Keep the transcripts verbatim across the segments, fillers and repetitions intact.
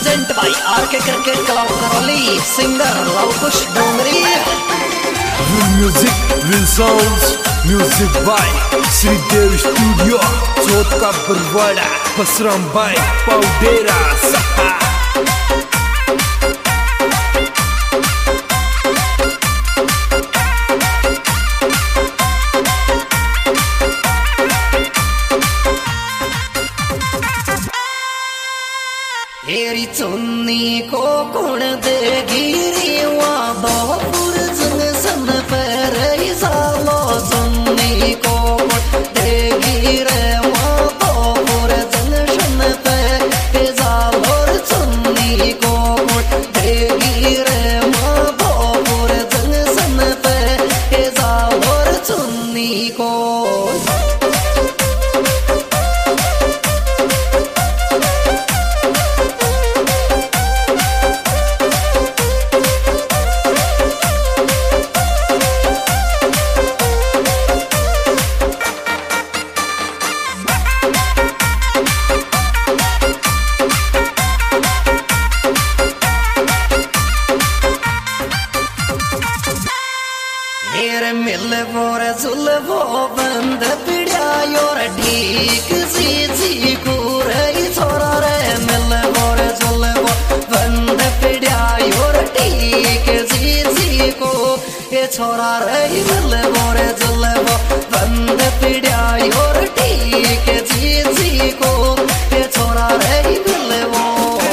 Present by R K cricket club Karauli, singer Lavkush Dongri. Music will sounds, music by Shridev studio, Chauth ka Barwara, Basram by पाउडेरा सहा। हेरी चुन्नी को कुण देगी रेवा बहुपुर जन सन पर सालो चुन्नी को देगी रेवा बहुपुर जन सन पर सालो चुन्नी को देगी रेवा बहुपुर जन सन पर सालो चुन्नी को। मिल बोर जुल वो बंद पिड़िया योर ठीक सी सी कुरई छोरा रे। मिल बोर जुल वो बंद पिड़िया योर ठीक सी सी को ये छोरा रे। मिल बोर जुल वो बंद पिड़िया योर ठीक सी सी को ये छोरा रे। मिल वो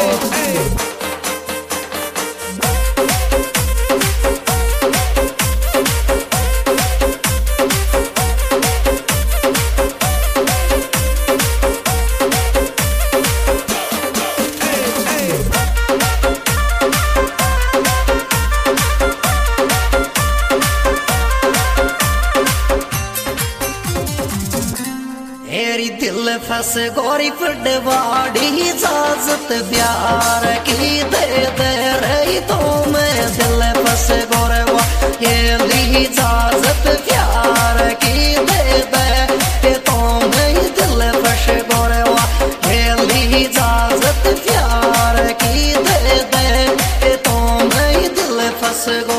दिल फस गोरी पडवाड़ी इजाजत प्यार की दे दे रही तो मैं। दिल फस गोरवा ये ली इजाजत प्यार की दे दे तो मैं। दिल फस गोरवा ये ली इजाजत प्यार की दे दे तो मैं। दिल फस गो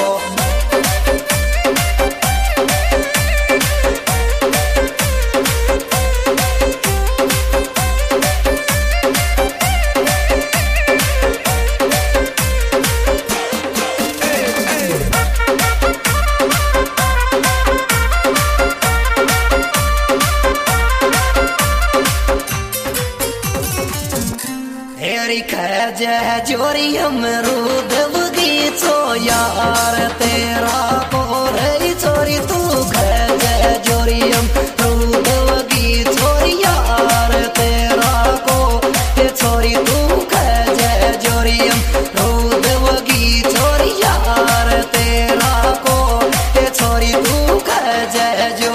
जय जोरी अमरूद बगीचो यार तेरा को रे चोरी तू जय जोरी अमरूद बगीचो यार तेरा को ये छोरी तू जय जोरी अमरूद बगीचो यार तेरा को ये छोरी तू जय जो।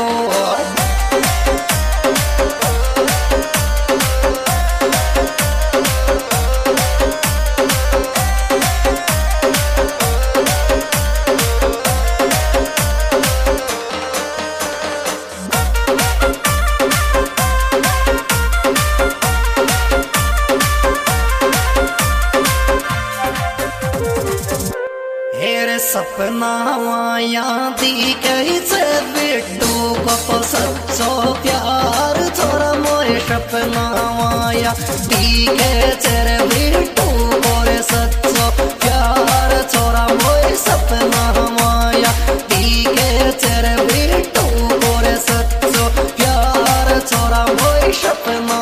सपना माया दी कही से बिट्टू को सच्चो प्यार छोरा मोरे सपना माया दी के तेरे बिट्टू मोरे सच्चो प्यार छोरा मोरे सपना माया दी के तेरे बिट्टू मोरे सच्चो प्यार छोरा मोरे सपना।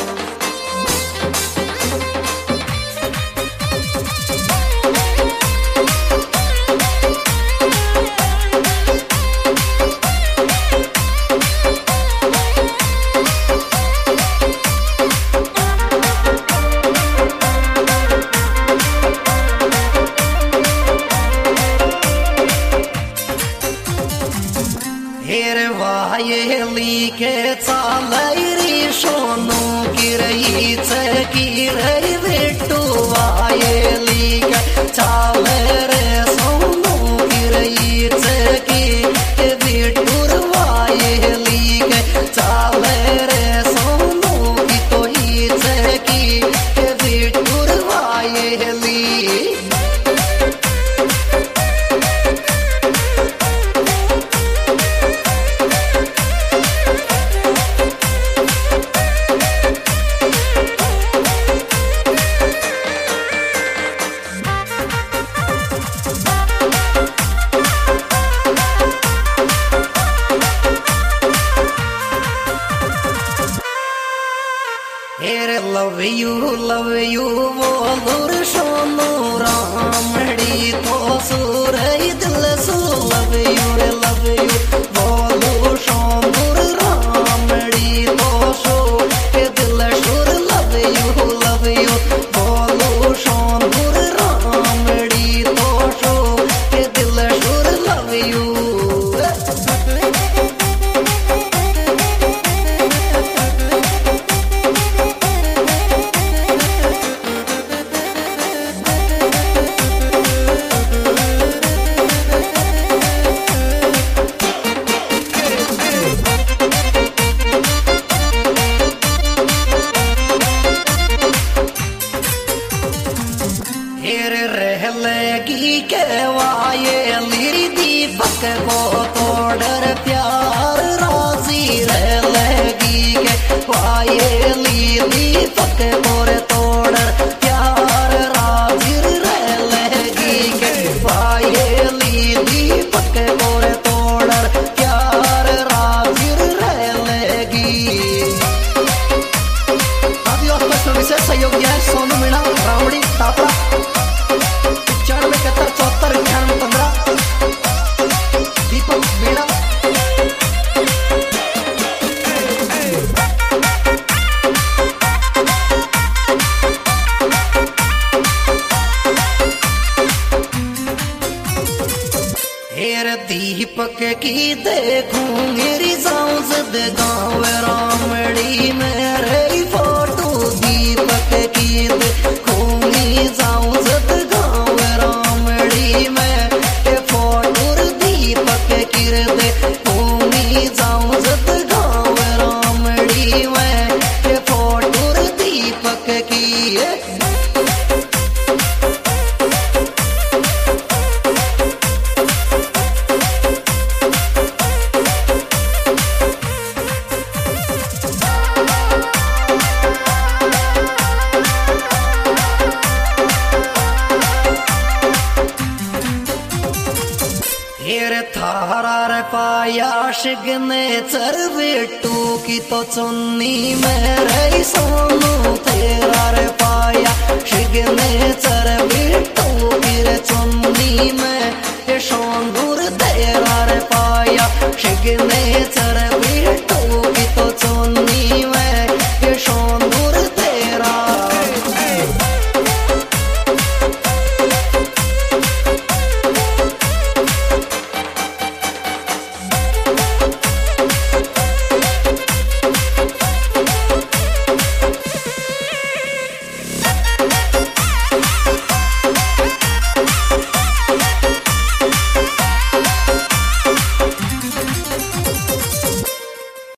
ये लीके चालरी सोनू की रही की रही बेटू ये लीके चाल रे सोनू की रही की बेटू ये लीके चाल रे सोनू की तो ही की बेटू हेरे लव यू लव यू बोलूर सोनू रामड़ी तो सुरई दिल सु लव यू रे लव यू बोलू सोनू रामड़ी तो सो के दिल सुर लव यू लव यू बोलू सोनू रामड़ी तो सो के दिल सुर लव यू रहलेगी के वाये ली दीपक को तोड़र प्यार राजी रहलेगी के वाये ली दीपक को तोड़र प्यार राजी रहलेगी के वाये ली दीपक को तोड़र प्यार राजी रहलेगी। अभी और कुछ विशेष सहयोग दिया है सोनू मीणा रावड़ी तापड़ा चौहत्तर अठानवे पंद्रह दीपक मीणा। हेर दीपक की देखूं मेरी जाऊं जिद गाँव रामड़ी मेरे फोटो दीपक की देखूं मेरी जाऊं जिद गाँव रामड़ी में के फोटो दीपक की दे घूमी जाऊं जिद गाँव रामड़ी में के फोटो दीपक की हेर थारा रे पाया शिगने चर बेटू की तो चुन्नी मेरे सोनू थे